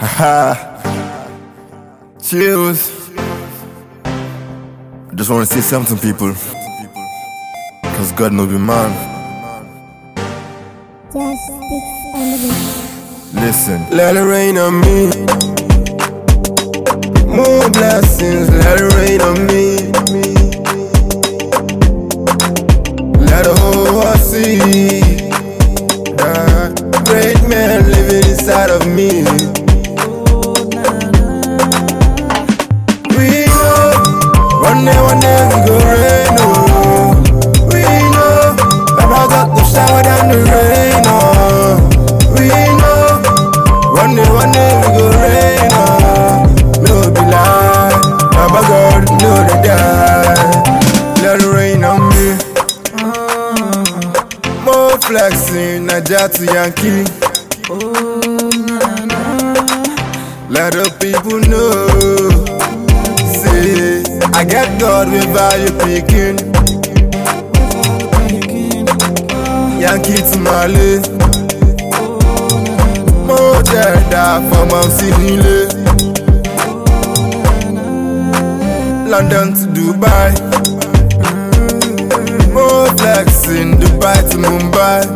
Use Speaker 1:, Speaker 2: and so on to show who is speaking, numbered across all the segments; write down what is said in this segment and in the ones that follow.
Speaker 1: Haha. Chills. I just want to say something, people. Cause God no be man. Listen. Let it rain on me. More blessings, let it rain on me. Let the whole world see that great man living inside of me. We know one day we go rain, oh. We know Baba got to shower down the rain, oh. We know one day we go rain, oh. No be lie, Baba God know the die. Let it rain on me. More flexing, Naija to Yankee. Let the people know. Say, I get God without you picking. Yankee to Mali. More Jeddah from Mount Sinile. London to Dubai. More flexing, Dubai to Mumbai.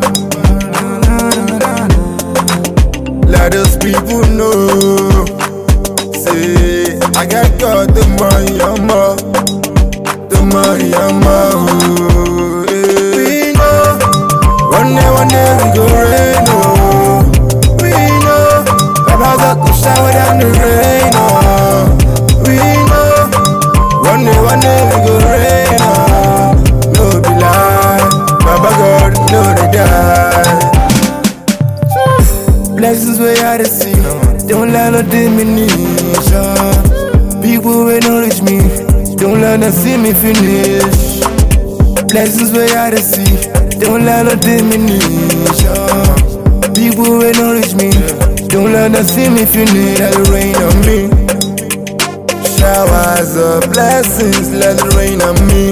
Speaker 1: Let those people know. Say, I got God, the money I'm up. The money I'm up. We know, one day we go rain, oh. We know, Baba got to shower down the rain, oh. We know, one day we go rain, oh. No be lie, Baba God know they die. Blessings way out to see, don't let no diminution. People will not reach me, don't let them see me finish. Blessings way out to see, don't let no diminution. People will not reach me, don't let them see me finish. Let it rain on me. Showers of blessings, let it rain on me.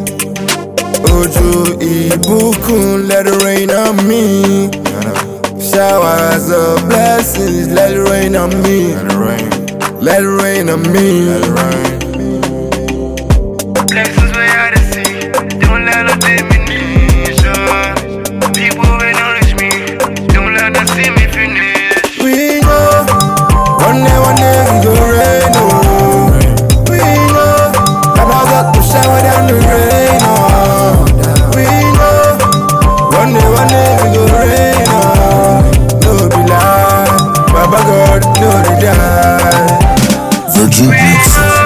Speaker 1: Ojo ibukun, let it rain on me. Showers of blessings, let it rain on me. Let it rain. Let it rain on me. Let it rain.
Speaker 2: Blessings way out to see, don't let no diminution. People will not reach me, don't let them see me finish.
Speaker 1: We know, one day we go rain, oh. We know, Baba got to shower down the rain, oh. We know, one day we go rain, oh. No be lie, Baba God know the die.
Speaker 3: Virgin Mix.